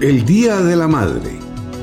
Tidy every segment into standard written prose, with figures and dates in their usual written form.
El Día de la Madre.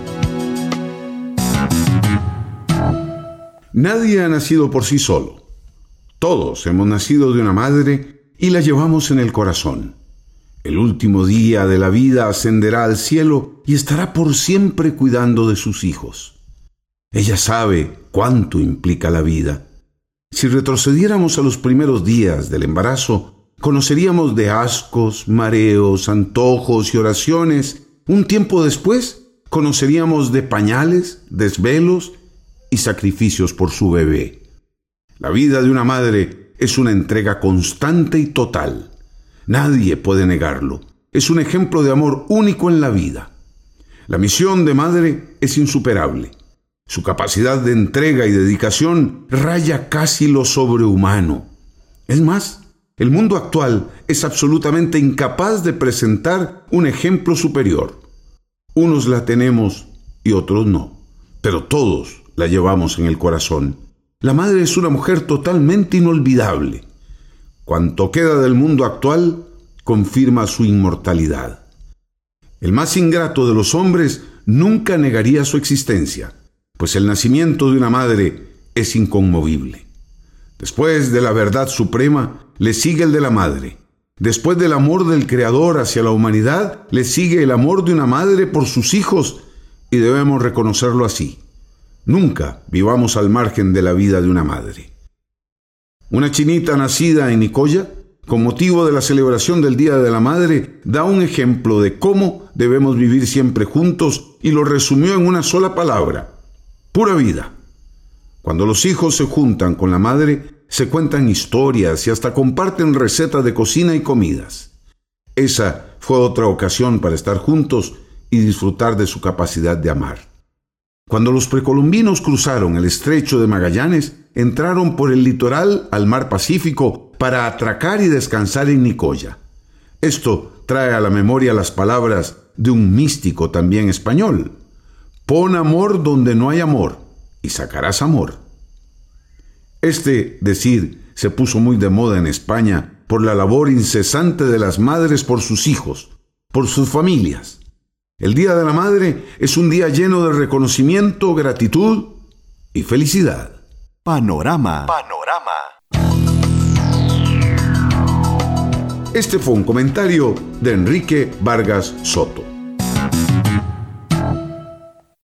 Nadie ha nacido por sí solo. Todos hemos nacido de una madre y la llevamos en el corazón. El último día de la vida ascenderá al cielo y estará por siempre cuidando de sus hijos. Ella sabe cuánto implica la vida. Si retrocediéramos a los primeros días del embarazo, conoceríamos de ascos, mareos, antojos y oraciones. Un tiempo después, conoceríamos de pañales, desvelos y sacrificios por su bebé. La vida de una madre es una entrega constante y total. Nadie puede negarlo. Es un ejemplo de amor único en la vida. La misión de madre es insuperable. Su capacidad de entrega y dedicación raya casi lo sobrehumano. Es más, el mundo actual es absolutamente incapaz de presentar un ejemplo superior. Unos la tenemos y otros no, pero todos la llevamos en el corazón. La madre es una mujer totalmente inolvidable. Cuanto queda del mundo actual confirma su inmortalidad. El más ingrato de los hombres nunca negaría su existencia, pues el nacimiento de una madre es inconmovible. Después de la verdad suprema, le sigue el de la madre. Después del amor del Creador hacia la humanidad, le sigue el amor de una madre por sus hijos, y debemos reconocerlo así. Nunca vivamos al margen de la vida de una madre. Una chinita nacida en Nicoya, con motivo de la celebración del Día de la Madre, da un ejemplo de cómo debemos vivir siempre juntos y lo resumió en una sola palabra: pura vida. Cuando los hijos se juntan con la madre, se cuentan historias y hasta comparten recetas de cocina y comidas. Esa fue otra ocasión para estar juntos y disfrutar de su capacidad de amar. Cuando los precolombinos cruzaron el estrecho de Magallanes, entraron por el litoral al mar Pacífico para atracar y descansar en Nicoya. Esto trae a la memoria las palabras de un místico también español: pon amor donde no hay amor y sacarás amor. Este decir se puso muy de moda en España por la labor incesante de las madres por sus hijos, por sus familias. El Día de la Madre es un día lleno de reconocimiento, gratitud y felicidad. Panorama. Este fue un comentario de Enrique Vargas Soto.